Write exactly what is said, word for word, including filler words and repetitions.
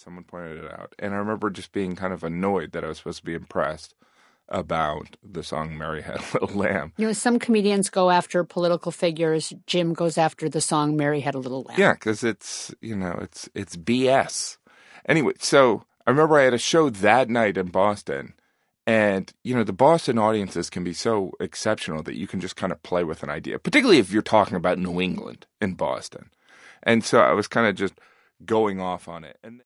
Someone pointed it out. And I remember just being kind of annoyed that I was supposed to be impressed about the song Mary Had a Little Lamb. You know, some comedians go after political figures. Jim goes after the song Mary Had a Little Lamb. Yeah, because it's, you know, it's it's B S. Anyway, so I remember I had a show that night in Boston. And, you know, the Boston audiences can be so exceptional that you can just kind of play with an idea, particularly if you're talking about New England in Boston. And so I was kind of just going off on it. And